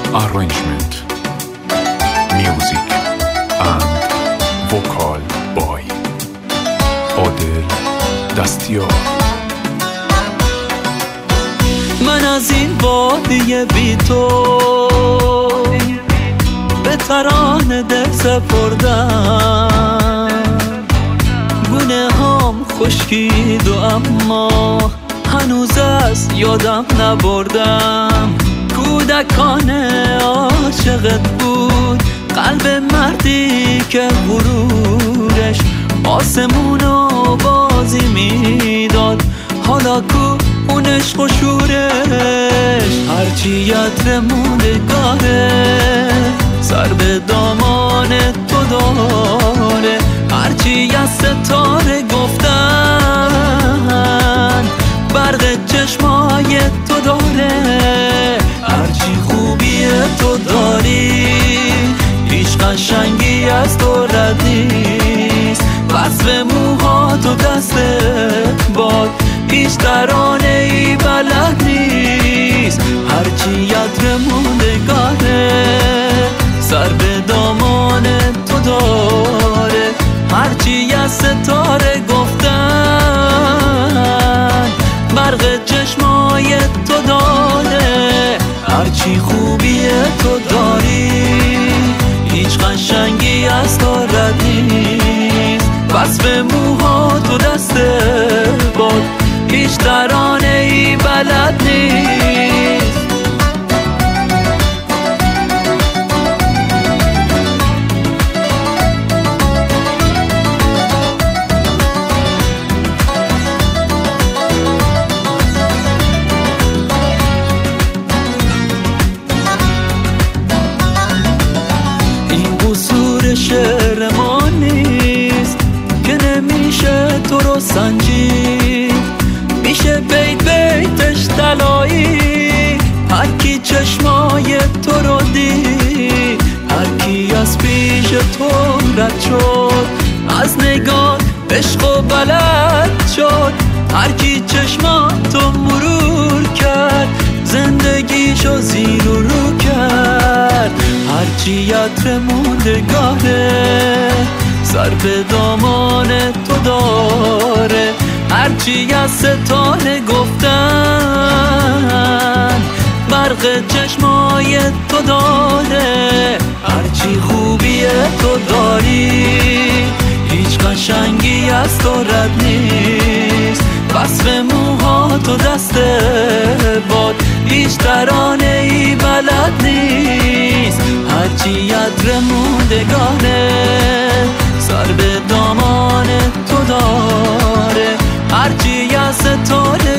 arrangement, music and vocal by عادل دستیار. من از این وادی بی تو به ترانه دل سپردم، گونه هام خشکید و اما هنوز از یادم نبردم. کودکانه عاشقت بود، قلب مردی که غرورش آسمونو بازی میداد. حالا کو اون عشق و شورش، هرچی عطر موندگاره سر به دامان تو داره. هرچی از ستاره گفتن برق چشمای تو داره. هرچی خوبی تو داری هیچ قشنگی از تو رد نیست. وصف موها تو دست باد، هیچ ترانه ای بلد نیست. هرچی عطر موندگاره سر به دامان تو داره. هرچی از ستاره گفتن برق چشمای تو داره. هرچی خوبی تو داری هیچ قشنگی از تو رد نیست. وصف موها تو دست باد، هیچ ترانه ای بلد نیست. این قصور شعر ما نیست که نمیشه تو رو سنجید. میشه بیت بیتش طلایی، هر کی چشمای تو رو دید. هر کی از پیش تو رد شد، از نگاه عشق و بلد شد. هر کی چشماتو مرور کرد، زندگیشو زیر و رو کرد. هرچی عطر موندگاره سر به دامان تو داره. هرچی از ستاره گفتن برق چشمای تو داره. هرچی خوبی تو داری هیچ قشنگی از تو رد نیست. وصف موها تو دست باد، هیچ ترانه ای بلد نیست. هرچی عطر موندگاره سر به دامان تو داره. هرچی از ستاره